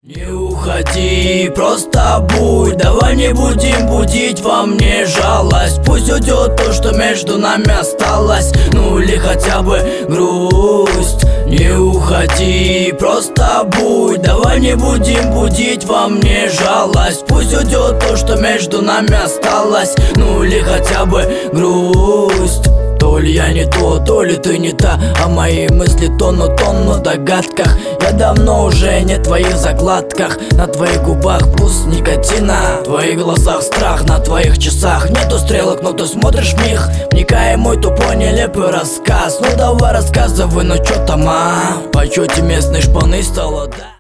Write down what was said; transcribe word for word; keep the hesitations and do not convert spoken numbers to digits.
Не уходи, просто будь. Давай не будем будить во мне жалость. Пусть уйдет то, что между нами осталось. Ну или хотя бы грусть. Не уходи, просто будь. Давай не будем будить во мне жалость. Пусть уйдет то, что между нами осталось. Ну или хотя бы грусть. То ли я не то, то ли ты не та, а мои мысли тонут, тонут в догадках. Я давно уже не в твоих закладках. На твоих губах вкус никотина, в твоих глазах страх, на твоих часах нету стрелок, но ты смотришь в них, вникая в мой тупой нелепый рассказ. Ну давай рассказывай, ну чё там, а? По чёте местной шпаны стало, да?